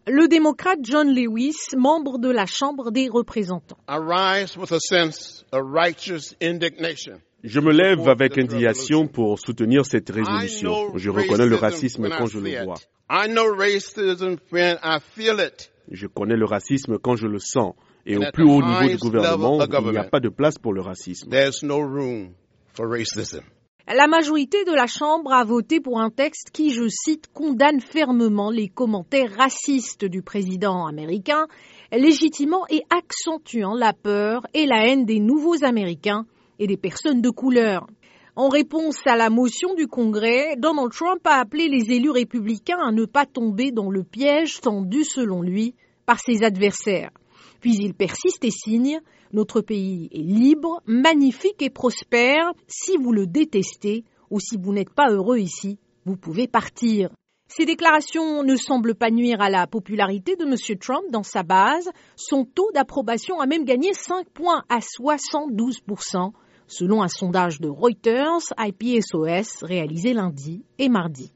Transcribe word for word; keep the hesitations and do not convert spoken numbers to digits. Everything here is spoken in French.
Le démocrate John Lewis, membre de la Chambre des représentants. I rise with a sense of righteous indignation. Je me lève avec indignation pour soutenir cette résolution. Je reconnais le racisme quand je le vois. I know racism when I feel it. Je connais le racisme quand je le sens. Et au plus haut niveau du gouvernement, il n'y a pas de place pour le racisme. There's no room for racism. La majorité de la Chambre a voté pour un texte qui, je cite, condamne fermement les commentaires racistes du président américain, légitimant et accentuant la peur et la haine des nouveaux Américains et des personnes de couleur. En réponse à la motion du Congrès, Donald Trump a appelé les élus républicains à ne pas tomber dans le piège tendu, selon lui, par ses adversaires. Puis il persiste et signe « Notre pays est libre, magnifique et prospère. Si vous le détestez ou si vous n'êtes pas heureux ici, vous pouvez partir ». Ces déclarations ne semblent pas nuire à la popularité de M. Trump dans sa base. Son taux d'approbation a même gagné cinq points à soixante-douze pour cent, selon un sondage de Reuters I P S O S réalisé lundi et mardi.